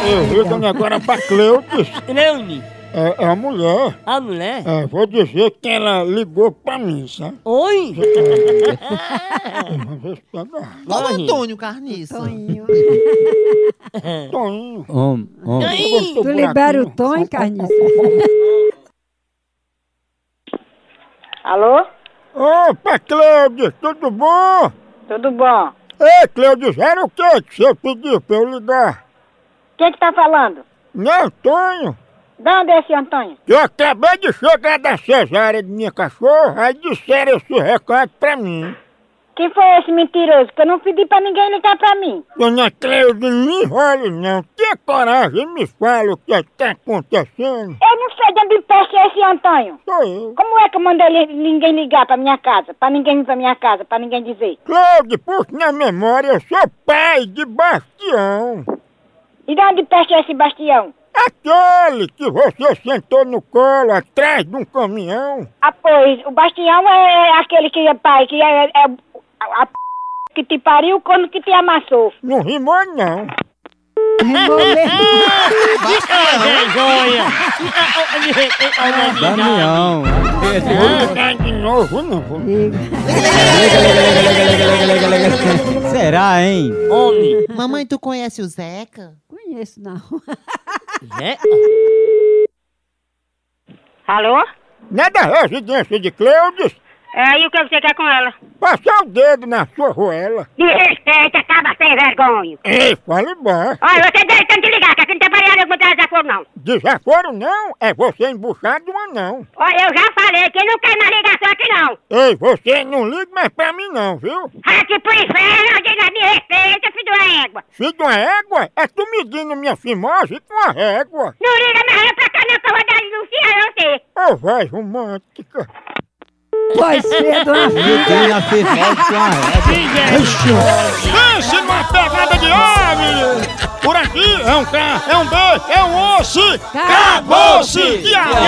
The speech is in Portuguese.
Eu ligo agora pra Cleudes. Cleune. É a mulher. A mulher? Vou dizer que ela ligou pra mim, sabe? Oi? Uma vez pra dar. Qual o Antônio Carniça? Toninho. Tu libera o tom, hein, Carniça? Alô? Opa, Cleudes, tudo bom? Tudo bom? Ei, Cleudes, era o que você pediu pra eu ligar? Quem que tá falando? Não, Antônio. De onde é esse Antônio? Eu acabei de chegar da cesárea de minha cachorra, aí disseram esse recado pra mim. Quem foi esse mentiroso? Que eu não pedi pra ninguém ligar pra mim. Dona Cleudes, não enrole não. Tenha coragem e me fala o que está acontecendo. Eu não sei de onde peste é esse Antônio. Sou eu. Como é que eu mandei ninguém ligar pra minha casa? Pra ninguém vir pra minha casa, pra ninguém dizer. Cleudes, puxa na memória, eu sou pai de Bastião. E de onde peste é esse Bastião? Aquele que você sentou no colo atrás de um caminhão. Ah, pois, o Bastião é aquele que é pai, que é a que te pariu quando que te amassou. Não rimou não. Damião. Não de novo, não. Será, hein? Homem. Mamãe, tu conhece o Zeca? Conheço, não. É? Alô? Não é da residência de Cleudes? E o que você quer com ela? Passar o dedo na sua roela. Me respeita, acaba sem vergonha. Ei, fale baixo. Olha, você deve tanto ligar, que aqui não tem variável que botar desaforo, não. Desaforo não, é você embuchar de um anão. Olha, eu já falei que não quer mais ligação aqui, não. Ei, você não liga mais pra mim não, viu? Aqui pro inferno, diga, me respeita, filho da égua. Filho de uma égua? É tu medindo minha fimose com a régua. Não liga mais pra cá, não, que eu vou dar denunciar você. Ô, voz romântica. Pois cedo, uma filha. Na fifose com a régua. Pense numa pegada de ave! Por aqui é um K, é um B, é um osso! Acabou-se! E aí?